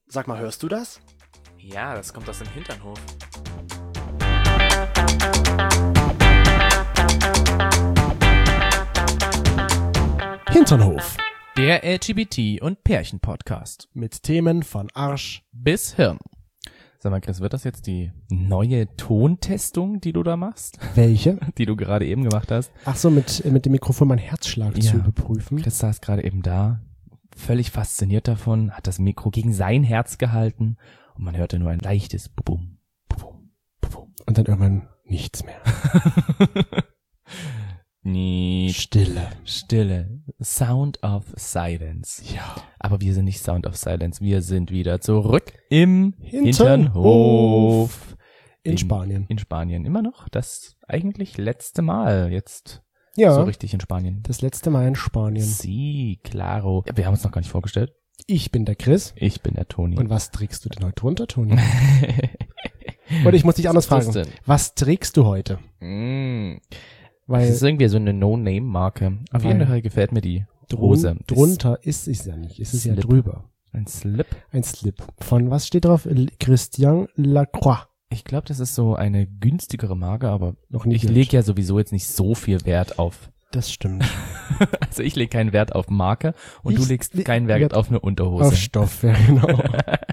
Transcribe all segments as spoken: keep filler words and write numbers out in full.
Sag mal, hörst du das? Ja, das kommt aus dem Hinternhof. Hinternhof. Der L G B T- und Pärchen-Podcast. Mit Themen von Arsch bis Hirn. Sag mal, Chris, wird das jetzt die neue Tontestung, die du da machst? Welche? Die du gerade eben gemacht hast? Ach so, mit, mit dem Mikrofon meinen Herzschlag Ja. zu überprüfen. Chris saß gerade eben da, völlig fasziniert davon, hat das Mikro gegen sein Herz gehalten und man hörte nur ein leichtes Bubum, Bubum, Bubum. Und dann irgendwann nichts mehr. Nie. Stille. Stille. Sound of Silence. Ja. Aber wir sind nicht Sound of Silence. Wir sind wieder zurück im Hinternhof. Hinternhof. In Spanien. In Spanien. Immer noch das eigentlich letzte Mal jetzt Ja, so richtig in Spanien. das letzte Mal in Spanien. Sí, claro. Ja, wir haben uns noch gar nicht vorgestellt. Ich bin der Chris. Ich bin der Toni. Und was trägst du denn heute runter, Toni? Oder ich muss dich anders Was ist fragen. das denn? Was trägst du heute? Mm. Weil Das ist irgendwie so eine No-Name-Marke. Auf Weil- jeden Fall gefällt mir die drun- Hose. drunter ist es ja nicht. Es ist ja Slip. drüber. Ein Slip. Ein Slip. Von was steht drauf? L- Christian Lacroix. Ich glaube, das ist so eine günstigere Marke, aber Noch nie ich gehört. lege ja sowieso jetzt nicht so viel Wert auf. Das stimmt. Also ich lege keinen Wert auf Marke und du Ich legst le- keinen Wert Wert auf eine Unterhose. Auf Stoff, ja genau.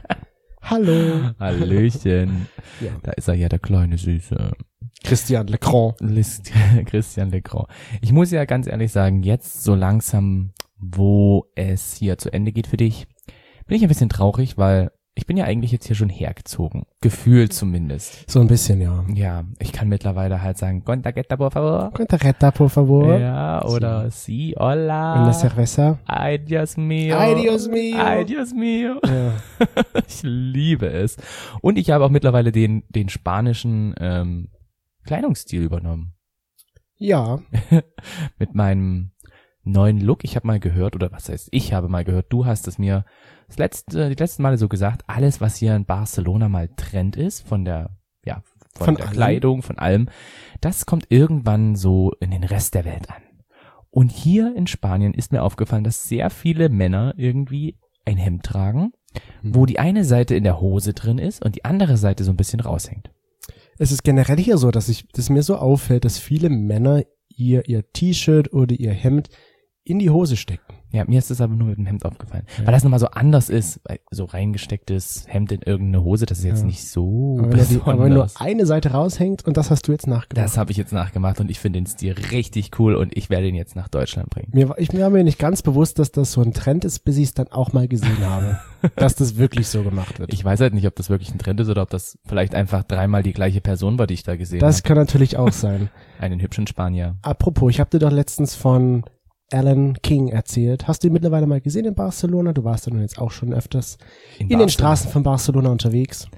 Hallo. Hallöchen. Ja. Da ist er ja, der kleine Süße. Christian Legrand. List Christian Legrand. Ich muss ja ganz ehrlich sagen, jetzt so langsam, wo es hier zu Ende geht für dich, bin ich ein bisschen traurig, weil ich bin ja eigentlich jetzt hier schon hergezogen. Gefühlt zumindest. So ein bisschen, ja. Ja, ich kann mittlerweile halt sagen, Contagueta, por favor. Contaretta, por favor. Ja, oder si, hola. Una cerveza. Ay, Dios mío. Ay, Dios mío. Ay, Dios mío. Ja. Ich liebe es. Und ich habe auch mittlerweile den, den spanischen ähm, Kleidungsstil übernommen. Ja. Mit meinem neuen Look. Ich habe mal gehört, oder was heißt, ich habe mal gehört, du hast es mir das letzte, die letzten Male so gesagt, alles, was hier in Barcelona mal Trend ist, von der, ja, von, Von der allem. Kleidung, von allem, das kommt irgendwann so in den Rest der Welt an. Und hier in Spanien ist mir aufgefallen, dass sehr viele Männer irgendwie ein Hemd tragen, wo die eine Seite in der Hose drin ist und die andere Seite so ein bisschen raushängt. Es ist generell hier so, dass ich, dass mir so auffällt, dass viele Männer ihr, ihr T-Shirt oder ihr Hemd in die Hose stecken. Ja, mir ist das aber nur mit dem Hemd aufgefallen. Weil das nochmal so anders ist, weil so reingestecktes Hemd in irgendeine Hose, das ist jetzt Ja. nicht so Aber wenn, die, aber wenn nur besonders. eine Seite raushängt und das hast du jetzt nachgemacht. Das habe ich jetzt nachgemacht und ich finde den Stil richtig cool und ich werde ihn jetzt nach Deutschland bringen. Mir, war- ich, mir war mir nicht ganz bewusst, dass das so ein Trend ist, bis ich es dann auch mal gesehen habe. Dass das wirklich so gemacht wird. Ich weiß halt nicht, ob das wirklich ein Trend ist oder ob das vielleicht einfach dreimal die gleiche Person war, die ich da gesehen Das habe. kann natürlich auch sein. Einen hübschen Spanier. Apropos, ich habe dir doch letztens von Alan King erzählt. Hast du ihn mittlerweile mal gesehen in Barcelona? Du warst ja nun jetzt auch schon öfters in, den Barcelona. Straßen von Barcelona unterwegs.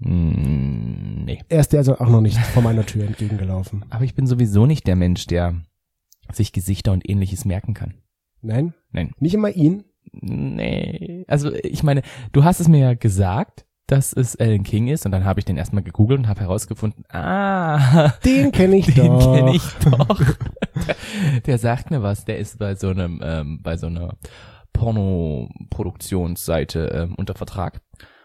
Mm, nee. Er ist dir also auch noch nicht vor meiner Tür entgegengelaufen. Aber ich bin sowieso nicht der Mensch, der sich Gesichter und ähnliches merken kann. Nein? Nein. Nicht immer ihn? Nee. Also ich meine, du hast es mir ja gesagt, dass es Alan King ist und dann habe ich den erstmal gegoogelt und habe herausgefunden, ah, Den kenne ich den doch. kenne ich doch. der, der sagt mir was, der ist bei so einem, ähm, bei so einer Porno-Produktionsseite ähm, unter Vertrag.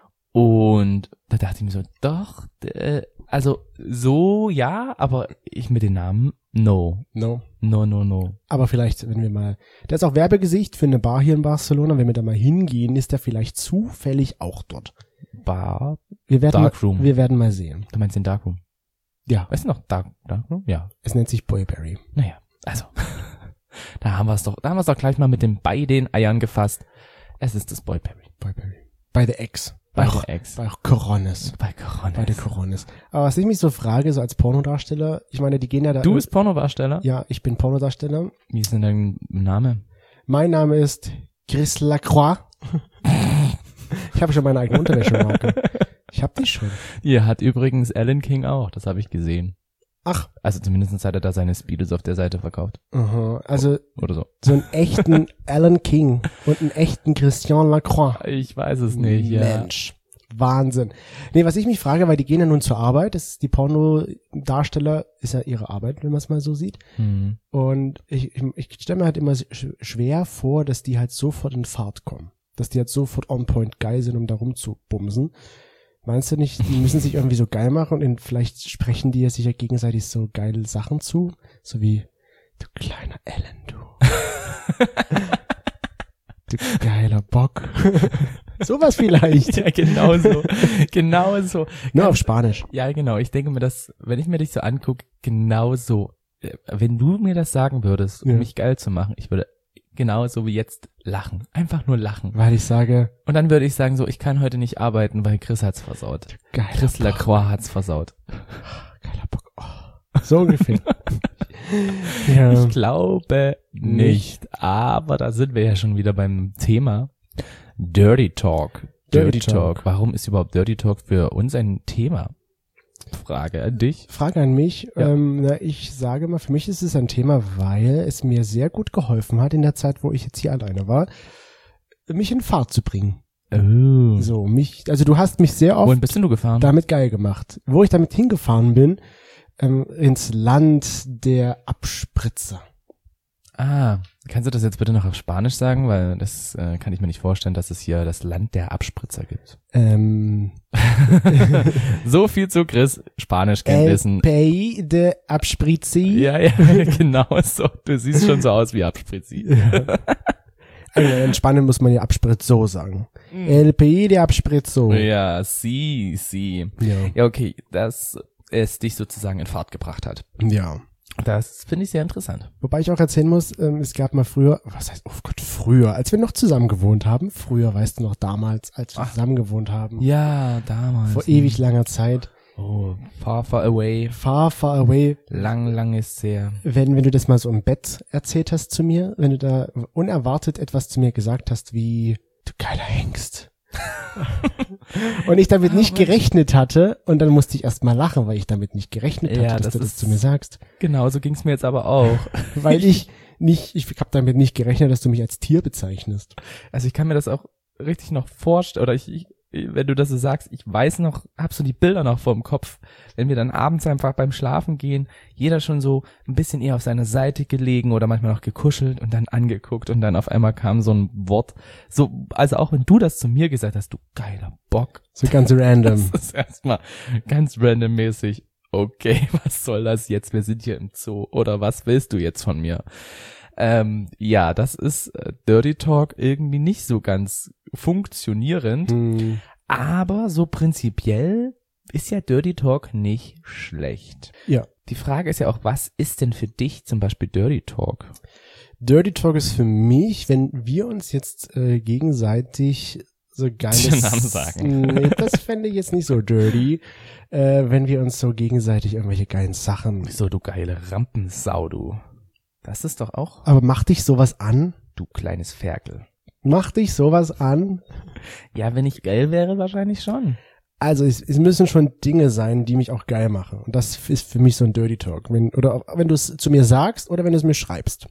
Und da dachte ich mir so, doch, äh, also so ja, aber ich mit den Namen, no, No. no, no, no. Aber vielleicht, wenn wir mal, der ist auch Werbegesicht für eine Bar hier in Barcelona. Wenn wir da mal hingehen, ist der vielleicht zufällig auch dort. Bar, Wir werden, Darkroom. mal, wir werden mal sehen. du meinst den Darkroom? Ja, Weißt du noch, Dark, Darkroom? Ja. es nennt sich Boyberry. Naja, also, da haben wir es doch, da haben wir es doch gleich mal mit dem bei den Eiern gefasst. Es ist das Boyberry. Boyberry. Bei der Ex. Bei Bei der Ex. Bei Coronis. Bei Corona. Bei der Coronis. Aber was ich mich so frage, so als Pornodarsteller, ich meine, die gehen ja da. Du bist Pornodarsteller? Ja, ich bin Pornodarsteller. Wie ist denn dein Name? Mein Name ist Chris Lacroix. Ich habe schon meine eigene Unterwäschemarke. Ich habe die schon. Ihr hat übrigens Alan King auch, das habe ich gesehen. Ach, Also zumindest hat er da seine Speedos auf der Seite verkauft. aha. Also Oder so. so einen echten Alan King und einen echten Christian Lacroix. Ich weiß es nicht, ja. Mensch. Wahnsinn. Nee, was ich mich frage, weil die gehen ja nun zur Arbeit, das ist die Pornodarsteller, ist ja ihre Arbeit, wenn man es mal so sieht. Hm. Und ich, ich, ich stelle mir halt immer sch- schwer vor, dass die halt sofort in Fahrt kommen. dass die jetzt sofort on point geil sind, um da rumzubumsen. Meinst du nicht, die müssen sich irgendwie so geil machen und vielleicht sprechen die ja sich ja gegenseitig so geile Sachen zu? So wie, du kleiner Ellen, du. Du geiler Bock. Sowas vielleicht. Ja, genau so. Genau so. Nur auf Spanisch. Ja, genau. Ich denke mir das, wenn ich mir dich so angucke, genau so. Wenn du mir das sagen würdest, um ja. mich geil zu machen, ich würde genauso wie jetzt lachen. Einfach nur lachen. Weil ich sage. Und dann würde ich sagen so, ich kann heute nicht arbeiten, weil Chris hat's versaut. Geiler Chris Bock. Lacroix hat's versaut. Geiler Bock. Oh. So ungefähr. Ja. Ich glaube nicht. Aber da sind wir ja schon wieder beim Thema. Dirty Talk. Dirty, Dirty Talk. Talk. Warum ist überhaupt Dirty Talk für uns ein Thema? Frage an dich. Frage an mich. Ja. Ähm, na, ich sage mal, für mich ist es ein Thema, weil es mir sehr gut geholfen hat in der Zeit, wo ich jetzt hier alleine war, mich in Fahrt zu bringen. Oh. So, mich, also du hast mich sehr oft Wohin bist denn du gefahren? damit geil gemacht. Wo ich damit hingefahren bin, ähm, ins Land der Abspritzer. Ah, kannst du das jetzt bitte noch auf Spanisch sagen? Weil das äh, kann ich mir nicht vorstellen, dass es hier das Land der Abspritzer gibt. Ähm, so viel zu Chris, Spanischkenntnissen. El Pays de Abspritzi. Ja, ja, genau so. Du siehst schon so aus wie Abspritzi. Ja. Also in Spanien muss man ja Abspritzo sagen. Mm. El Pays de Abspritzo. Ja, si, si. Ja. Ja, okay, dass es dich sozusagen in Fahrt gebracht hat. Ja. Das finde ich sehr interessant. Wobei ich auch erzählen muss, ähm, es gab mal früher, was heißt, oh Gott, früher, als wir noch zusammen gewohnt haben, früher, weißt du noch, damals, als wir Ach. zusammen gewohnt haben. Ja, damals. Vor ewig langer Zeit. Oh, far, far away. Far, far away. Lang, lang ist sehr. Wenn, wenn du das mal so im Bett erzählt hast zu mir, wenn du da unerwartet etwas zu mir gesagt hast wie, du geiler Hengst. Und ich damit nicht gerechnet hatte und dann musste ich erst mal lachen, weil ich damit nicht gerechnet hatte, Ja, dass das du das ist- zu mir sagst. Genau, so ging's mir jetzt aber auch. Weil ich nicht, ich habe damit nicht gerechnet, dass du mich als Tier bezeichnest. Also ich kann mir das auch richtig noch vorstellen, oder ich, ich, wenn du das so sagst, ich weiß noch, hab so die Bilder noch vor dem Kopf, wenn wir dann abends einfach beim Schlafen gehen, jeder schon so ein bisschen eher auf seiner Seite gelegen oder manchmal noch gekuschelt und dann angeguckt und dann auf einmal kam so ein Wort, so, also auch wenn du das zu mir gesagt hast, du geiler Bock, So ganz random. das ist erstmal ganz randommäßig, okay, was soll das jetzt, wir sind hier im Zoo, oder was willst du jetzt von mir? Ähm, ja, das ist äh, Dirty Talk irgendwie nicht so ganz funktionierend, Hm. aber so prinzipiell ist ja Dirty Talk nicht schlecht. Ja. Die Frage ist ja auch, was ist denn für dich zum Beispiel Dirty Talk? Dirty Talk ist für mich, wenn wir uns jetzt äh, gegenseitig so geiles... Den Namen sagen. Nee, das fände ich jetzt nicht so dirty, äh, wenn wir uns so gegenseitig irgendwelche geilen Sachen... So, du geile Rampensau, du. Das ist doch auch, Aber mach dich sowas an? du kleines Ferkel. Mach dich sowas an? Ja, wenn ich geil wäre, wahrscheinlich schon. Also es, es müssen schon Dinge sein, die mich auch geil machen. Und das ist für mich so ein Dirty Talk. Wenn, oder auch, wenn du es zu mir sagst oder wenn du es mir schreibst.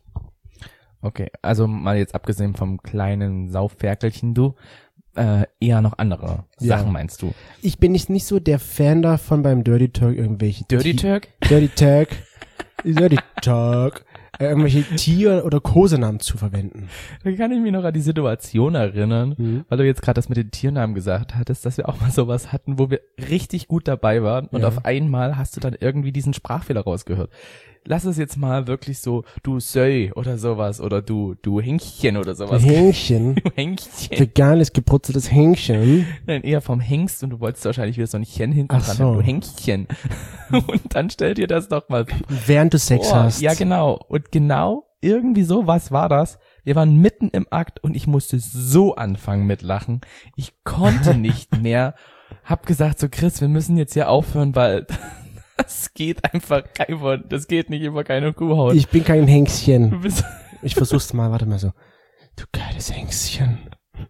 Okay, also mal jetzt abgesehen vom kleinen Sauferkelchen, du, äh, eher noch andere Ja. Sachen meinst du? Ich bin nicht, nicht so der Fan davon, beim Dirty Talk irgendwelche... Dirty Ti- Talk? Dirty Talk. Dirty Talk. Äh, irgendwelche Tier- oder Kosenamen zu verwenden. Da kann ich mich noch an die Situation erinnern, Mhm. weil du jetzt gerade das mit den Tiernamen gesagt hattest, dass wir auch mal sowas hatten, wo wir richtig gut dabei waren und Ja. auf einmal hast du dann irgendwie diesen Sprachfehler rausgehört. Lass es jetzt mal wirklich so, du Söy oder sowas oder du, du Hänkchen oder sowas. Hähnchen. Du Hänkchen. Veganes, gebrutzeltes Hähnchen. Nein, eher vom Hengst und du wolltest wahrscheinlich wieder so ein Chen hinten Ach dran, so. du Hänkchen. Und dann stell dir das doch mal Während du Sex vor. hast. Ja, genau. Und genau irgendwie so was war das. Wir waren mitten im Akt und ich musste so anfangen mit Lachen. Ich konnte nicht mehr. Hab gesagt so, Chris, wir müssen jetzt hier aufhören, weil das geht einfach kein, das geht nicht über keine Kuhhaut. Ich bin kein Du Hengstchen. bist, Ich versuch's mal, warte mal so. Du geiles Hengstchen.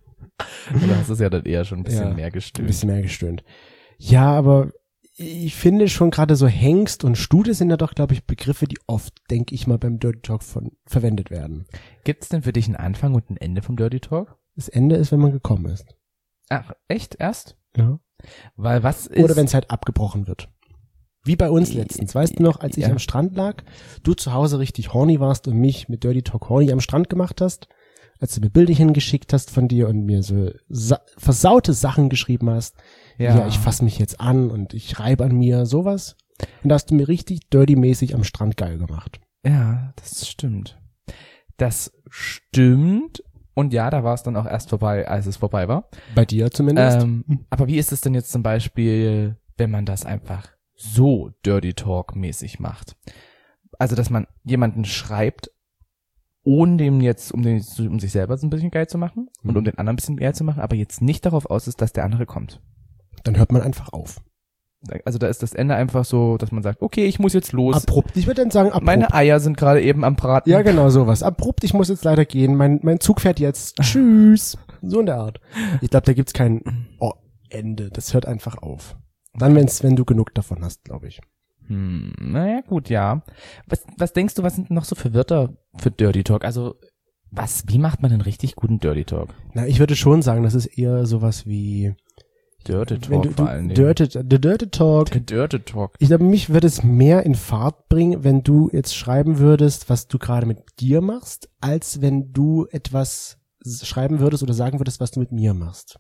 du hast es ja dann eher schon ein bisschen Ja, mehr Ein gestöhnt. bisschen mehr gestöhnt. Ja, aber ich finde schon gerade so Hengst und Stute sind ja doch, glaube ich, Begriffe, die oft, denke ich mal, beim Dirty Talk von, verwendet werden. Gibt es denn für dich einen Anfang und ein Ende vom Dirty Talk? Das Ende ist, wenn man gekommen ist. Ach, echt? Erst? Ja. Weil was ist... Oder wenn es halt abgebrochen wird. Wie bei uns letztens. Weißt du noch, als ich Ja. am Strand lag, du zu Hause richtig horny warst und mich mit Dirty Talk horny am Strand gemacht hast als du mir Bilder hingeschickt hast von dir und mir so sa- versaute Sachen geschrieben hast. Ja, ja ich fasse mich jetzt an und ich reibe an mir, sowas. Und da hast du mir richtig dirty-mäßig am Strand geil gemacht. Ja, das stimmt. Das stimmt. Und ja, da war es dann auch erst vorbei, als es vorbei war. Bei dir zumindest. Ähm, aber wie ist es denn jetzt zum Beispiel, wenn man das einfach so Dirty Talk-mäßig macht? Also, dass man jemanden schreibt, ohne dem jetzt, um, den, um sich selber so ein bisschen geil zu machen mhm. und um den anderen ein bisschen geil zu machen, aber jetzt nicht darauf aus ist, dass der andere kommt. Dann hört man einfach auf. Also da ist das Ende einfach so, dass man sagt, okay, ich muss jetzt los. Abrupt. Ich würde dann sagen, abrupt. Meine Eier sind gerade eben am Braten. Ja, genau sowas. Abrupt, ich muss jetzt leider gehen. Mein mein Zug fährt jetzt. Tschüss. So in der Art. Ich glaube, da gibt's kein oh, Ende. Das hört einfach auf. Dann, wenn's, wenn du genug davon hast, glaube ich. Hm, naja, gut, ja. Was, was denkst du, was sind noch so für Wörter für Dirty Talk? Also, was, wie macht man einen richtig guten Dirty Talk? Na, ich würde schon sagen, das ist eher sowas wie Dirty Talk wenn du, vor allen Dingen. Dirty, the Dirty Talk. Der Dirty Talk. Ich glaube, mich würde es mehr in Fahrt bringen, wenn du jetzt schreiben würdest, was du gerade mit dir machst, als wenn du etwas schreiben würdest oder sagen würdest, was du mit mir machst.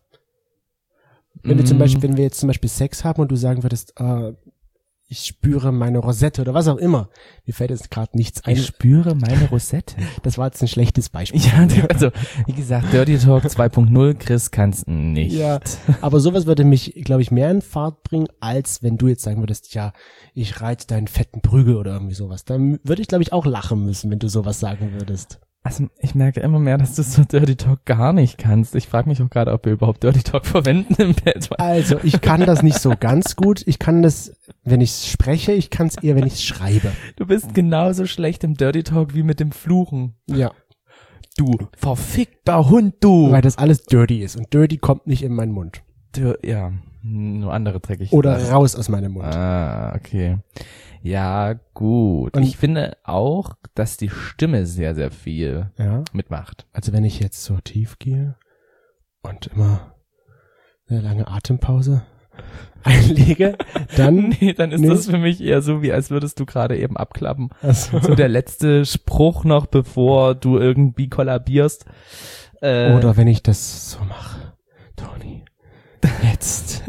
Wenn Mm. wir zum Beispiel, wenn wir jetzt zum Beispiel Sex haben und du sagen würdest, äh, ich spüre meine Rosette oder was auch immer. Mir fällt jetzt gerade nichts ein. Ich spüre meine Rosette. Das war jetzt ein schlechtes Beispiel. Ja, also, wie gesagt, Dirty Talk zwei Punkt null, Chris kann's nicht. Ja, aber sowas würde mich, glaube ich, mehr in Fahrt bringen, als wenn du jetzt sagen würdest, ja, ich reite deinen fetten Prügel oder irgendwie sowas. Dann würde ich, glaube ich, auch lachen müssen, wenn du sowas sagen würdest. Also, ich merke immer mehr, dass du so Dirty Talk gar nicht kannst. Ich frage mich auch gerade, ob wir überhaupt Dirty Talk verwenden im Bett. Also, ich kann das nicht so ganz gut. Ich kann das, wenn ich spreche, ich kann es eher, wenn ich schreibe. Du bist genauso schlecht im Dirty Talk wie mit dem Fluchen. Ja. Du verfickter Hund, du. Weil das alles dirty ist. Und dirty kommt nicht in meinen Mund. Du, ja, nur andere dreckig. Oder raus aus meinem Mund. Ah, okay. Ja, gut. Und ich finde auch, dass die Stimme sehr, sehr viel ja. mitmacht. Also wenn ich jetzt so tief gehe und immer eine lange Atempause einlege, dann Nee, dann ist nee. das für mich eher so, wie als würdest du gerade eben abklappen. Also, So der letzte Spruch noch, bevor du irgendwie kollabierst. Äh, oder wenn ich das so mache. Toni, jetzt.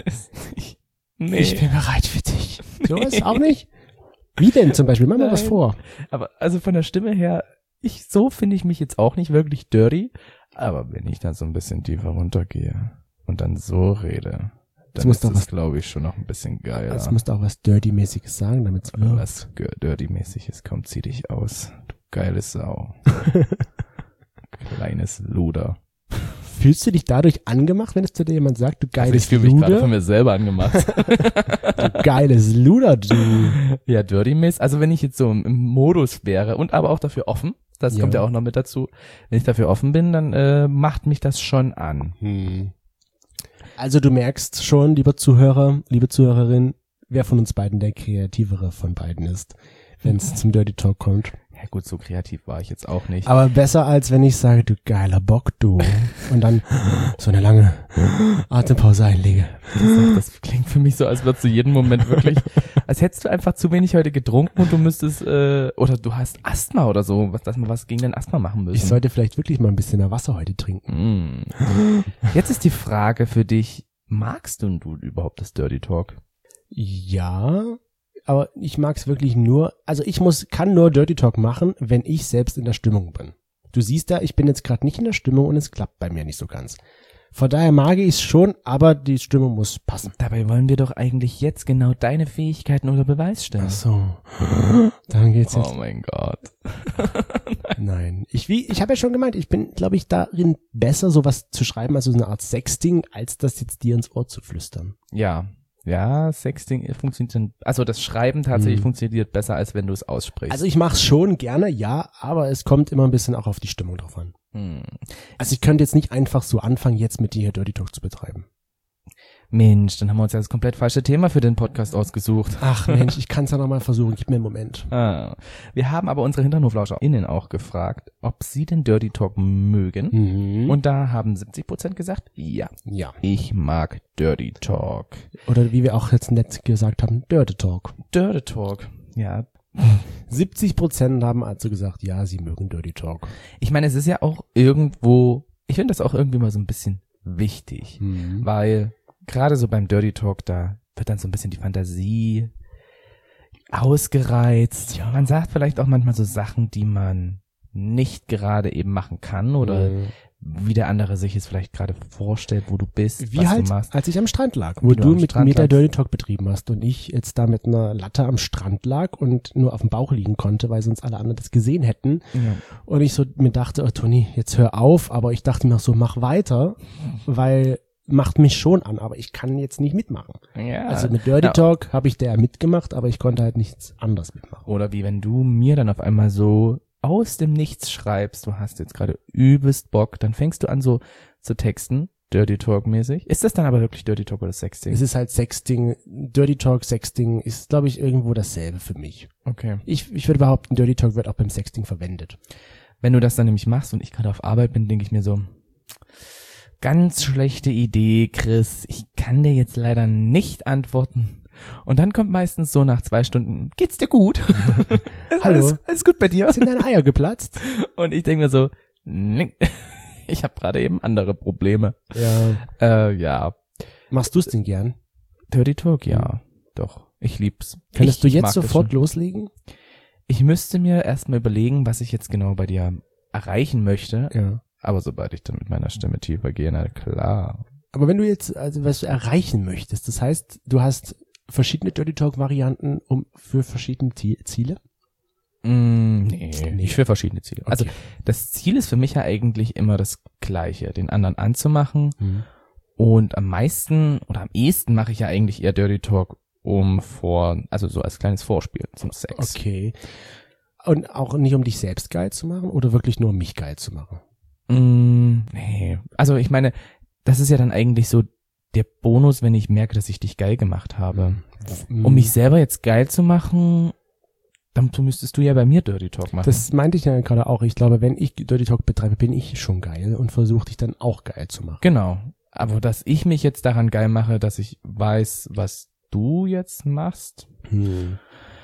nee. Ich bin bereit für dich. Sowas auch nicht? Wie denn zum Beispiel? Mach mal was Nein. vor. Aber also von der Stimme her, ich so finde ich mich jetzt auch nicht wirklich dirty. Aber wenn ich dann so ein bisschen tiefer runtergehe und dann so rede, Das dann muss ist doch das, was- glaube ich, schon noch ein bisschen geiler. Es musst auch was Dirty-mäßiges sagen, damit es wirkt. Was ge- Dirty-mäßiges, komm, zieh dich aus. Du geile Sau. Kleines Luder. Fühlst du dich dadurch angemacht, wenn es zu dir jemand sagt, du Also ich geiles fühle mich gerade von Luder? mir selber angemacht. Du geiles Luder, du. Ja, Dirty-mäßig. Also wenn ich jetzt so im, im Modus wäre und aber auch dafür offen, das Ja. kommt ja auch noch mit dazu, wenn ich dafür offen bin, dann äh, macht mich das schon an. Hm. Also du merkst schon, lieber Zuhörer, liebe Zuhörerin, wer von uns beiden der kreativere von beiden ist, wenn es zum Dirty Talk kommt. Ja gut, so kreativ war ich jetzt auch nicht. Aber besser als wenn ich sage, du geiler Bock, du. Und dann so eine lange Atempause einlege. Das, das klingt für mich so, als würdest du jeden Moment wirklich, als hättest du einfach zu wenig heute getrunken und du müsstest, äh, oder du hast Asthma oder so, was, dass wir was gegen den Asthma machen müssen. Ich sollte vielleicht wirklich mal ein bisschen mehr Wasser heute trinken. Mm. Jetzt ist die Frage für dich, magst du, du überhaupt das Dirty Talk? Ja, aber ich mag's wirklich nur, also ich muss, kann nur Dirty Talk machen, wenn ich selbst in der Stimmung bin. Du siehst ja, ich bin jetzt gerade nicht in der Stimmung und es klappt bei mir nicht so ganz. Von daher mag ich es schon, aber die Stimmung muss passen. Dabei wollen wir doch eigentlich jetzt genau deine Fähigkeiten unter Beweis stellen. Ach so, dann geht's jetzt. Oh mein Gott. Nein, ich wie ich habe ja schon gemeint, ich bin, glaube ich, darin besser, sowas zu schreiben, also so eine Art Sexting, als das jetzt dir ins Ohr zu flüstern. Ja, ja, Sexting funktioniert dann, also das Schreiben tatsächlich Hm. funktioniert besser, als wenn du es aussprichst. Also ich mach's schon gerne, ja, aber es kommt immer ein bisschen auch auf die Stimmung drauf an. hm. Also ich könnte jetzt nicht einfach so anfangen, jetzt mit dir hier Dirty Talk zu betreiben. Mensch, dann haben wir uns ja das komplett falsche Thema für den Podcast ausgesucht. Ach Mensch, ich kann's ja noch mal versuchen, gib mir einen Moment. Ah. Wir haben aber unsere HinternhoflauscherInnen auch gefragt, ob sie den Dirty Talk mögen. Mhm. Und da haben siebzig Prozent gesagt, ja, ja. ich mag Dirty Talk. Oder wie wir auch jetzt nett gesagt haben, Dirty Talk. Dirty Talk. Ja, siebzig Prozent haben also gesagt, ja, sie mögen Dirty Talk. Ich meine, es ist ja auch irgendwo, ich finde das auch irgendwie mal so ein bisschen wichtig, Mhm. weil gerade so beim Dirty Talk, da wird dann so ein bisschen die Fantasie ausgereizt. Ja. Man sagt vielleicht auch manchmal so Sachen, die man nicht gerade eben machen kann oder Mhm. wie der andere sich es vielleicht gerade vorstellt, wo du bist, Wie was halt, du machst. als ich am Strand lag, wo Wie du du am mit Strand mir der lagst. Dirty Talk betrieben hast und ich jetzt da mit einer Latte am Strand lag und nur auf dem Bauch liegen konnte, weil sonst alle anderen das gesehen hätten. Ja. Und ich so mir dachte, oh Toni, jetzt hör auf, aber ich dachte mir auch so, mach weiter, weil macht mich schon an, aber ich kann jetzt nicht mitmachen. Ja. Also mit Dirty Ja. Talk habe ich da mitgemacht, aber ich konnte halt nichts anderes mitmachen. Oder wie wenn du mir dann auf einmal so aus dem Nichts schreibst, du hast jetzt gerade übelst Bock, dann fängst du an so zu texten, Dirty Talk mäßig. Ist das dann aber wirklich Dirty Talk oder Sexting? Es ist halt Sexting, Dirty Talk, Sexting ist, glaube ich, irgendwo dasselbe für mich. Okay. Ich, ich würde behaupten, Dirty Talk wird auch beim Sexting verwendet. Wenn du das dann nämlich machst und ich gerade auf Arbeit bin, denke ich mir so, ganz schlechte Idee, Chris, ich kann dir jetzt leider nicht antworten. Und dann kommt meistens so nach zwei Stunden, geht's dir gut? Hallo. Alles, alles gut bei dir? Sind deine Eier geplatzt? Und ich denke mir so, nee, ich habe gerade eben andere Probleme. Ja. Äh, ja, Machst du es denn gern? Dirty Talk, ja, doch, ich lieb's. Könntest ich, du ich jetzt mag das sofort schon. loslegen? Ich müsste mir erstmal überlegen, was ich jetzt genau bei dir erreichen möchte, Ja. aber sobald ich dann mit meiner Stimme tiefer gehe, na klar. Aber wenn du jetzt, also was du erreichen möchtest, das heißt, du hast verschiedene Dirty Talk Varianten um für verschiedene Zie- Ziele? Mm, nee, nicht für verschiedene Ziele. Okay. Also das Ziel ist für mich ja eigentlich immer das Gleiche, den anderen anzumachen. Mhm. Und am meisten oder am ehesten mache ich ja eigentlich eher Dirty Talk um vor, also so als kleines Vorspiel zum Sex. Okay. Und auch nicht um dich selbst geil zu machen oder wirklich nur um mich geil zu machen? Mm, nee, also ich meine, das ist ja dann eigentlich so der Bonus, wenn ich merke, dass ich dich geil gemacht habe. Mhm. Um mich selber jetzt geil zu machen, dann müsstest du ja bei mir Dirty Talk machen. Das meinte ich ja gerade auch. Ich glaube, wenn ich Dirty Talk betreibe, bin ich schon geil und versuche dich dann auch geil zu machen. Genau. Aber dass ich mich jetzt daran geil mache, dass ich weiß, was du jetzt machst, Hm.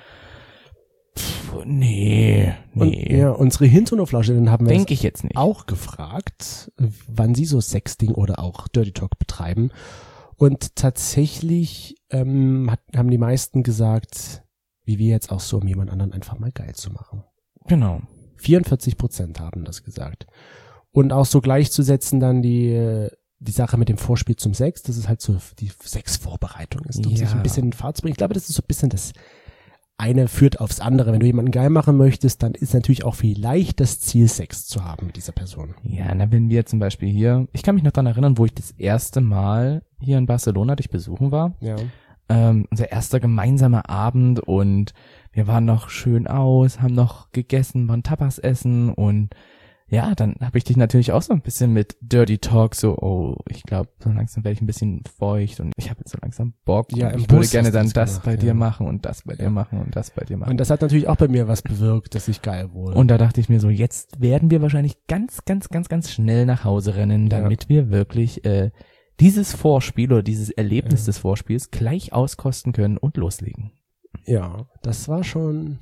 pff, nee, Und nee, ja, unsere Hinterhoflausche, haben wir denke ich jetzt nicht. auch gefragt, wann sie so Sexting oder auch Dirty Talk betreiben. Und tatsächlich ähm, hat, haben die meisten gesagt, wie wir jetzt auch so, um jemand anderen einfach mal geil zu machen. Genau. vierundvierzig Prozent haben das gesagt. Und auch so gleichzusetzen dann die die Sache mit dem Vorspiel zum Sex, dass es halt so die Sexvorbereitung ist, um Ja. sich ein bisschen in Fahrt zu bringen. Ich glaube, das ist so ein bisschen das eine führt aufs andere. Wenn du jemanden geil machen möchtest, dann ist natürlich auch vielleicht das Ziel, Sex zu haben mit dieser Person. Ja, na, wenn wir zum Beispiel hier, ich kann mich noch daran erinnern, wo ich das erste Mal hier in Barcelona dich besuchen war. Ja. Ähm, unser erster gemeinsamer Abend und wir waren noch schön aus, haben noch gegessen, waren Tapas essen und ja, dann habe ich dich natürlich auch so ein bisschen mit Dirty Talk so, oh, ich glaube, so langsam werde ich ein bisschen feucht und ich habe jetzt so langsam Bock Ja, und im ich würde Bus gerne hast du dann das das gemacht, bei ja. dir machen und das bei Ja. dir machen und das bei dir machen. Und das hat natürlich auch bei mir was bewirkt, dass ich geil wurde. Und da dachte ich mir so, jetzt werden wir wahrscheinlich ganz, ganz, ganz, ganz schnell nach Hause rennen, Ja. damit wir wirklich äh, dieses Vorspiel oder dieses Erlebnis Ja. des Vorspiels gleich auskosten können und loslegen. ja, das war schon.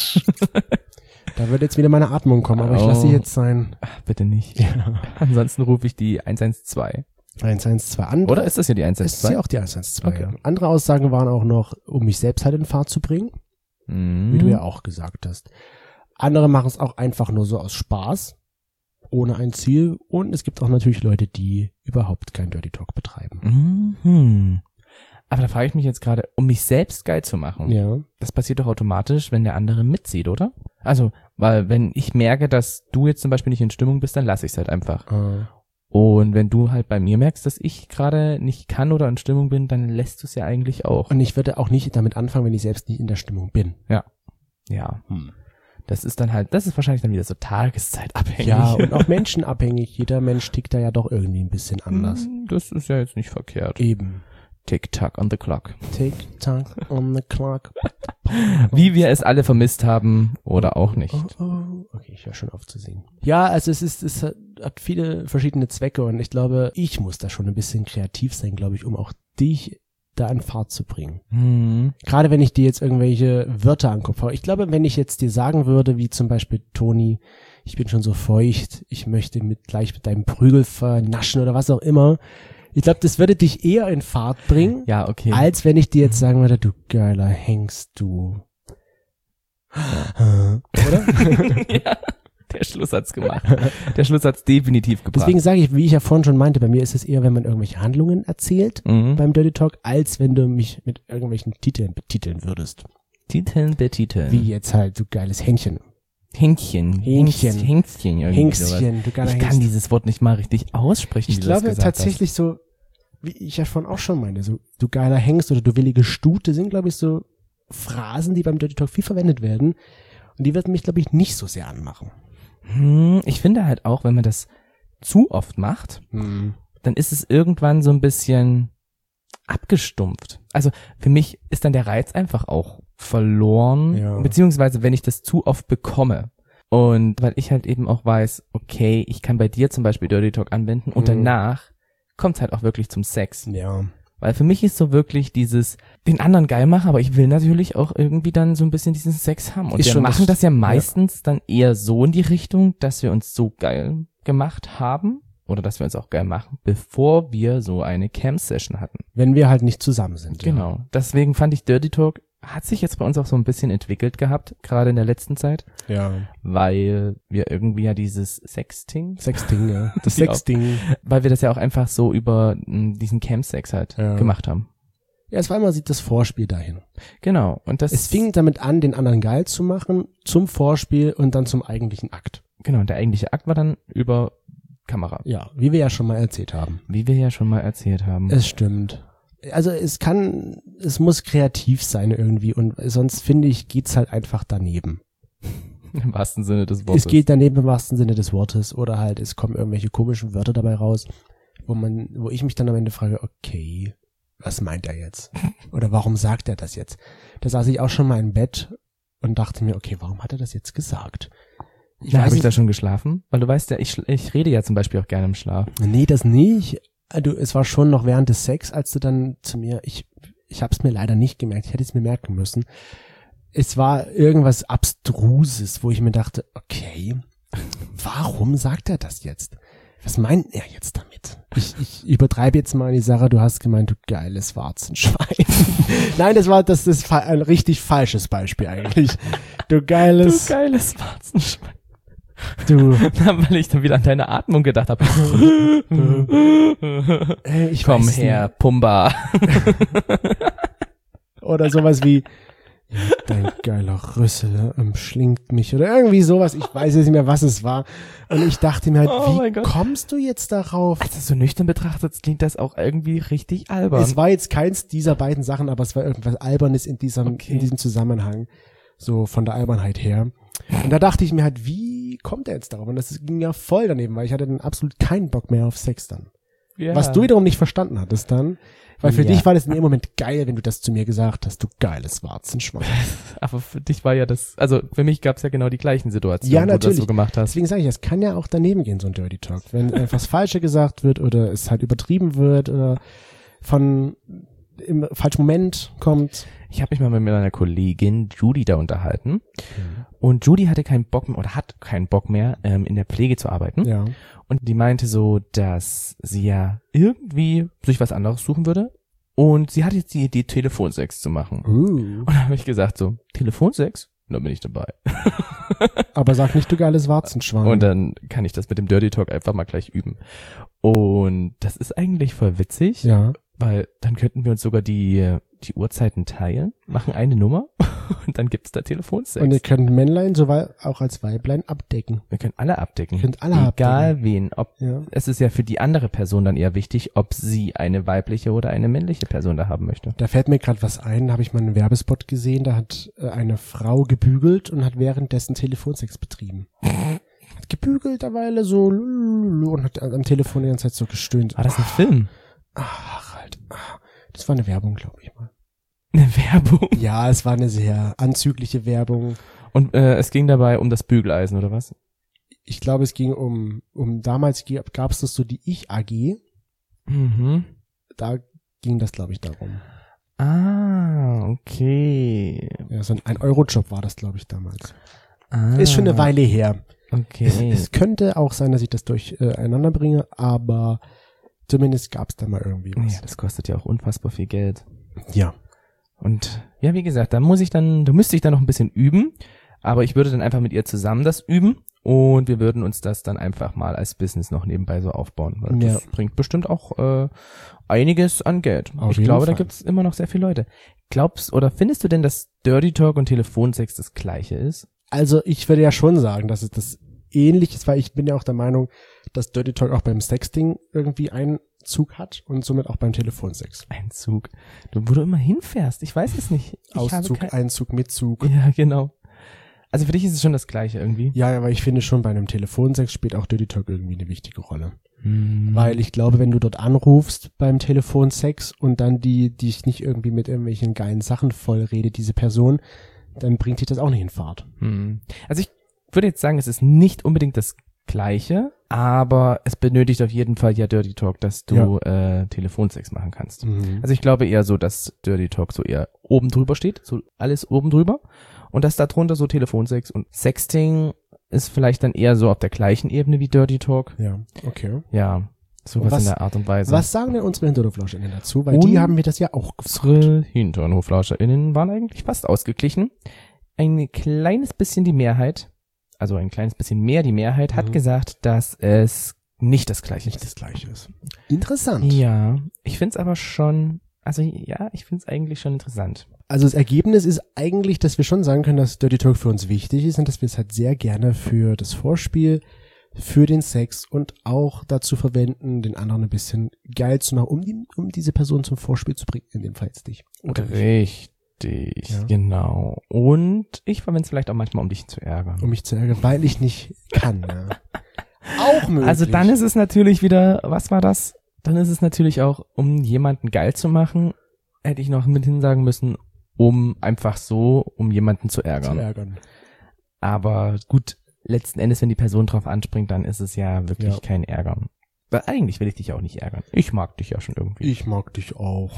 Da wird jetzt wieder meine Atmung kommen, aber ich lasse sie Oh. jetzt sein. Ach, bitte nicht. Ja. Ansonsten rufe ich die eins eins zwei. eins eins zwei andere. Oder ist das ja die eins eins ist zwei? ja auch die eins eins zwei. Okay. Ja. Andere Aussagen waren auch noch, um mich selbst halt in Fahrt zu bringen, Mhm. wie du ja auch gesagt hast. Andere machen es auch einfach nur so aus Spaß, ohne ein Ziel. Und es gibt auch natürlich Leute, die überhaupt kein Dirty Talk betreiben. Mhm. Aber da frage ich mich jetzt gerade, um mich selbst geil zu machen. Ja. Das passiert doch automatisch, wenn der andere mitzieht, oder? Also, weil wenn ich merke, dass du jetzt zum Beispiel nicht in Stimmung bist, dann lasse ich es halt einfach. Äh, Und wenn du halt bei mir merkst, dass ich gerade nicht kann oder in Stimmung bin, dann lässt du es ja eigentlich auch. Und ich würde auch nicht damit anfangen, wenn ich selbst nicht in der Stimmung bin. Ja. Hm. Das ist dann halt, das ist wahrscheinlich dann wieder so tageszeitabhängig. Ja, und auch menschenabhängig. Jeder Mensch tickt da ja doch irgendwie ein bisschen anders. Hm, Das ist ja jetzt nicht verkehrt. Eben. Tick-Tack on the clock. Tick-Tack on the clock. Wie wir es alle vermisst haben oder auch nicht. Oh, oh. Okay, ich höre schon auf zu singen. Ja, also es ist, es hat, hat viele verschiedene Zwecke und ich glaube, ich muss da schon ein bisschen kreativ sein, glaube ich, um auch dich da in Fahrt zu bringen. Hm. Gerade wenn ich dir jetzt irgendwelche Wörter angucke. Ich glaube, wenn ich jetzt dir sagen würde, wie zum Beispiel, Toni, ich bin schon so feucht, ich möchte mit gleich mit deinem Prügel vernaschen oder was auch immer. Ich glaube, das würde dich eher in Fahrt bringen, Ja, okay. als wenn ich dir jetzt sagen würde, du geiler Hengst, du. Oder? Ja, der Schluss hat's gemacht. Der Schluss hat's definitiv gebracht. Deswegen sage ich, wie ich ja vorhin schon meinte, bei mir ist es eher, wenn man irgendwelche Handlungen erzählt Mhm. beim Dirty Talk, als wenn du mich mit irgendwelchen Titeln betiteln würdest. Titeln betiteln. Wie jetzt halt, du geiles Hähnchen. Hähnchen. Hähnchen. Hängst- Hängstchen. irgendwie sowas. Hängstchen, du geiler Ich Hengst. kann dieses Wort nicht mal richtig aussprechen, Ich wie du das glaube gesagt tatsächlich so, wie ich ja vorhin auch schon meinte, so du geiler Hengst oder du willige Stute sind, glaube ich, so Phrasen, die beim Dirty Talk viel verwendet werden. Und die werden mich, glaube ich, nicht so sehr anmachen. hast. Hm, ich finde halt auch, wenn man das zu oft macht, dann ist es irgendwann so ein bisschen abgestumpft. Also für mich ist dann der Reiz einfach auch verloren, Ja. beziehungsweise wenn ich das zu oft bekomme. Und weil ich halt eben auch weiß, okay, ich kann bei dir zum Beispiel Dirty Talk anwenden und Mhm. danach kommt es halt auch wirklich zum Sex. Ja. Weil für mich ist so wirklich dieses, den anderen geil machen, aber ich will natürlich auch irgendwie dann so ein bisschen diesen Sex haben. Und Ist wir schon machen das- das ja meistens dann eher so in die Richtung, dass wir uns so geil gemacht haben oder dass wir uns auch geil machen, bevor wir so eine Cam-Session hatten. Wenn wir halt nicht zusammen sind. Genau. Deswegen fand ich Dirty Talk hat sich jetzt bei uns auch so ein bisschen entwickelt gehabt, gerade in der letzten Zeit, Ja. weil wir irgendwie ja dieses Sexting, Sexting, ja. Das Ja. Sexting. weil wir das ja auch einfach so über m, diesen Cam-Sex halt Ja. gemacht haben. Ja, es war immer das Vorspiel dahin. Genau. Und das Es fing damit an, den anderen geil zu machen, zum Vorspiel und dann zum eigentlichen Akt. Genau, und der eigentliche Akt war dann über Kamera. Ja, wie wir ja schon mal erzählt haben. Wie wir ja schon mal erzählt haben. Es stimmt. Also es kann, es muss kreativ sein irgendwie und sonst finde ich, geht's halt einfach daneben. Im wahrsten Sinne des Wortes. Es geht daneben im wahrsten Sinne des Wortes oder halt es kommen irgendwelche komischen Wörter dabei raus, wo man, wo ich mich dann am Ende frage, okay, was meint er jetzt? Oder warum sagt er das jetzt? Da saß ich auch schon mal im Bett und dachte mir, okay, warum hat er das jetzt gesagt? Ich Na, weiß habe ich nicht- da schon geschlafen? Weil du weißt ja, ich, schl- ich rede ja zum Beispiel auch gerne im Schlaf. Nee, das nicht. Du, es war schon noch während des Sex, als du dann zu mir, ich, ich hab's mir leider nicht gemerkt, ich hätte es mir merken müssen. Es war irgendwas Abstruses, wo ich mir dachte, okay, warum sagt er das jetzt? Was meint er jetzt damit? Ich, ich übertreibe jetzt mal die Sache, du hast gemeint, du geiles Warzenschwein. Nein, das war, das ist fa- ein richtig falsches Beispiel eigentlich. Du geiles, Du geiles Warzenschwein. du, Weil ich dann wieder an deine Atmung gedacht habe. äh, ich Komm weiß es her, nicht. Pumba. Oder sowas wie, ja, dein geiler Rüssel umschlingt mich oder irgendwie sowas. Ich weiß jetzt nicht mehr, was es war. Und ich dachte mir halt, Oh wie mein Gott. kommst du jetzt darauf? Also so nüchtern betrachtet klingt das auch irgendwie richtig albern. Es war jetzt keins dieser beiden Sachen, aber es war irgendwas Albernes in diesem, Okay. in diesem Zusammenhang. So von der Albernheit her. Und da dachte ich mir halt, wie kommt er jetzt darauf? Und das ging ja voll daneben, weil ich hatte dann absolut keinen Bock mehr auf Sex dann. Ja. Was du wiederum nicht verstanden hattest dann. Weil für Ja. dich war das in dem Moment geil, wenn du das zu mir gesagt hast, du geiles Warzenschwein. Aber für dich war ja das, also für mich gab's ja genau die gleichen Situationen, Ja, wo du das natürlich. so gemacht hast. Deswegen sage ich, es kann ja auch daneben gehen, so ein Dirty Talk. Wenn etwas Falsche gesagt wird oder es halt übertrieben wird oder von im falschen Moment kommt. Ich habe mich mal mit meiner Kollegin Judy da unterhalten und Judy hatte keinen Bock mehr oder hat keinen Bock mehr, ähm, in der Pflege zu arbeiten. Ja. Und die meinte so, dass sie ja irgendwie sich was anderes suchen würde. Und sie hatte jetzt die Idee, Telefonsex zu machen. Uh. Und da habe ich gesagt so, Telefonsex? Da bin ich dabei. Aber sag nicht, du geiles Warzenschwein. Und dann kann ich das mit dem Dirty Talk einfach mal gleich üben. Und das ist eigentlich voll witzig, ja. weil dann könnten wir uns sogar die, die Uhrzeiten teilen, machen eine Nummer und dann gibt's da Telefonsex. Und ihr könnt Männlein sowohl auch als Weiblein abdecken. Wir können alle abdecken. Ihr könnt alle Egal abdecken. wen. Ob, Ja. es ist ja für die andere Person dann eher wichtig, ob sie eine weibliche oder eine männliche Person da haben möchte. Da fällt mir gerade was ein, da habe ich mal einen Werbespot gesehen, da hat äh, eine Frau gebügelt und hat währenddessen Telefonsex betrieben. Hat gebügelt derweile so und hat am Telefon die ganze Zeit so gestöhnt. War das ein Film? Ach, halt. ah. Das war eine Werbung, glaube ich mal. Eine Werbung? Ja, es war eine sehr anzügliche Werbung. Und äh, es ging dabei um das Bügeleisen, oder was? Ich glaube, es ging um, um damals gab es das so die Ich-A G. Mhm. Da ging das, glaube ich, darum. Ah, okay. Ja, so ein ein-Euro-Job war das, glaube ich, damals. Ah, Ist schon eine Weile her. Okay. Es, es könnte auch sein, dass ich das durcheinander bringe, aber zumindest gab es da mal irgendwie was. Ja, das kostet ja auch unfassbar viel Geld. Ja. Und ja, wie gesagt, da muss ich dann, da müsste ich dann noch ein bisschen üben, aber ich würde dann einfach mit ihr zusammen das üben und wir würden uns das dann einfach mal als Business noch nebenbei so aufbauen. Weil Ja. das bringt bestimmt auch äh, einiges an Geld. Auf ich jeden glaube, Fall. da gibt es immer noch sehr viele Leute. Glaubst oder findest du denn, dass Dirty Talk und Telefonsex das Gleiche ist? Also ich würde ja schon sagen, dass es das ähnlich ist, weil ich bin ja auch der Meinung, dass Dirty Talk auch beim Sexting irgendwie einen Zug hat und somit auch beim Telefonsex. Ein Zug. Du, wo du immer hinfährst, ich weiß es nicht. Ich Auszug, habe kein- Einzug, Mitzug. Ja, genau. Also für dich ist es schon das Gleiche irgendwie. Ja, aber ich finde schon, bei einem Telefonsex spielt auch Dirty Talk irgendwie eine wichtige Rolle. Hm. Weil ich glaube, wenn du dort anrufst beim Telefonsex und dann die, die dich nicht irgendwie mit irgendwelchen geilen Sachen vollredet, diese Person, dann bringt dich das auch nicht in Fahrt. Hm. Also ich würde jetzt sagen, es ist nicht unbedingt das Gleiche, aber es benötigt auf jeden Fall ja Dirty Talk, dass du äh, Telefonsex machen kannst. Mhm. Also ich glaube eher so, dass Dirty Talk so eher oben drüber steht, so alles oben drüber und dass da drunter so Telefonsex und Sexting ist vielleicht dann eher so auf der gleichen Ebene wie Dirty Talk. Ja, okay. Ja, sowas Was- in der Art und Weise. Was sagen denn unsere HinterhoflauscherInnen dazu? Weil Und- die haben mir das ja auch gefragt. Unsere HinternhoflauscherInnen waren eigentlich fast ausgeglichen. Ein kleines bisschen die Mehrheit, also ein kleines bisschen mehr die Mehrheit, hat Mhm. gesagt, dass es nicht das Gleiche Nicht ist. das Gleiche ist. Interessant. Ja, ich find's aber schon, also ja, ich find's eigentlich schon interessant. Also das Ergebnis ist eigentlich, dass wir schon sagen können, dass Dirty Talk für uns wichtig ist und dass wir es halt sehr gerne für das Vorspiel, für den Sex und auch dazu verwenden, den anderen ein bisschen geil zu machen, um, die, um diese Person zum Vorspiel zu bringen. In dem Fall jetzt dich. Oder nicht. Richtig, Ja. genau. Und ich verwende es vielleicht auch manchmal, um dich zu ärgern. Um mich zu ärgern, weil ich nicht kann. Ja. Auch möglich. Also dann ist es natürlich wieder, was war das? Dann ist es natürlich auch, um jemanden geil zu machen, hätte ich noch mit hinsagen müssen, um einfach so, um jemanden zu zu ärgern. ärgern. Aber gut, letzten Endes, wenn die Person drauf anspringt, dann ist es ja wirklich Ja. kein Ärgern. Weil eigentlich will ich dich auch nicht ärgern. Ich mag dich ja schon irgendwie. Ich mag dich auch.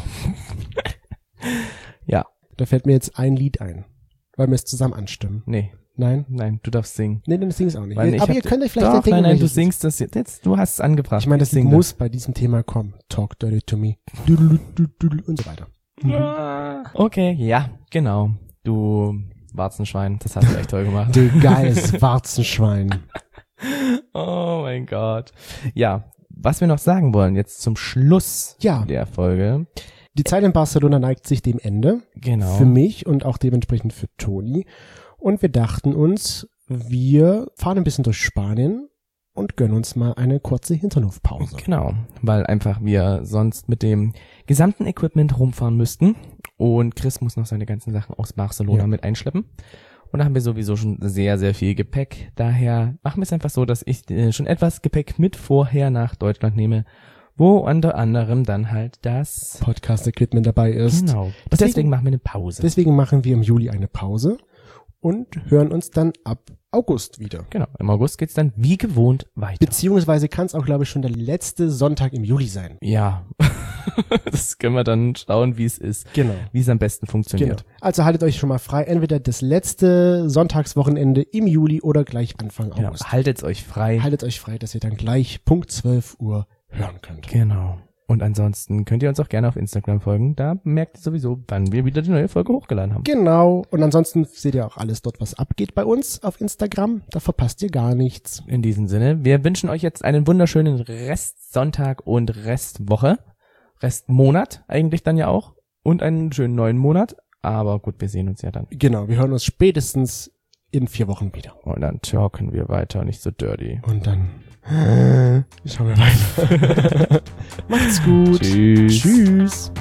Ja, Da fällt mir jetzt ein Lied ein, weil wir es zusammen anstimmen. nee, Nein? nein, du darfst singen. Nee, dann sing es auch nicht. Weil ich Aber hab- ihr könnt euch vielleicht Doch, denken, nein, nein, du welches- singst das jetzt. jetzt du hast es angebracht. Ich meine, das Sing muss bei diesem Thema kommen. Talk dirty to me. Düdelü, düdelü und so weiter. Ah, okay, ja, genau. Du Warzenschwein, das hast du echt toll gemacht. Du geiles Warzenschwein. Oh mein Gott. Ja, was wir noch sagen wollen jetzt zum Schluss Ja. der Folge. Die Zeit in Barcelona neigt sich dem Ende. Genau. Für mich und auch dementsprechend für Toni. Und wir dachten uns, wir fahren ein bisschen durch Spanien und gönnen uns mal eine kurze Hinternhofpause. Genau, weil einfach wir sonst mit dem gesamten Equipment rumfahren müssten und Chris muss noch seine ganzen Sachen aus Barcelona Ja. mit einschleppen. Und da haben wir sowieso schon sehr, sehr viel Gepäck. Daher machen wir es einfach so, dass ich äh, schon etwas Gepäck mit vorher nach Deutschland nehme, wo unter anderem dann halt das... Podcast-Equipment dabei ist. Genau. Und Deswegen- deswegen machen wir eine Pause. Deswegen machen wir im Juli eine Pause und hören uns dann ab August wieder. Genau, im August geht's dann wie gewohnt weiter. Beziehungsweise kann es auch, glaube ich, schon der letzte Sonntag im Juli sein. Ja, das können wir dann schauen, wie es ist, Genau. wie es am besten Genau. funktioniert. Also haltet euch schon mal frei, entweder das letzte Sonntagswochenende im Juli oder gleich Anfang Genau. August. Haltet's euch frei. Haltet euch frei, dass ihr dann gleich Punkt zwölf Uhr hören könnt. Genau. Und ansonsten könnt ihr uns auch gerne auf Instagram folgen. Da merkt ihr sowieso, wann wir wieder die neue Folge hochgeladen haben. Genau. Und ansonsten seht ihr auch alles dort, was abgeht bei uns auf Instagram. Da verpasst ihr gar nichts. In diesem Sinne, wir wünschen euch jetzt einen wunderschönen Restsonntag und Restwoche. Restmonat eigentlich dann ja auch. Und einen schönen neuen Monat. Aber gut, wir sehen uns ja dann. Genau, wir hören uns spätestens in vier Wochen wieder. Und dann talken wir weiter, nicht so dirty. Und dann schauen wir weiter. Macht's gut. Tschüss. Tschüss.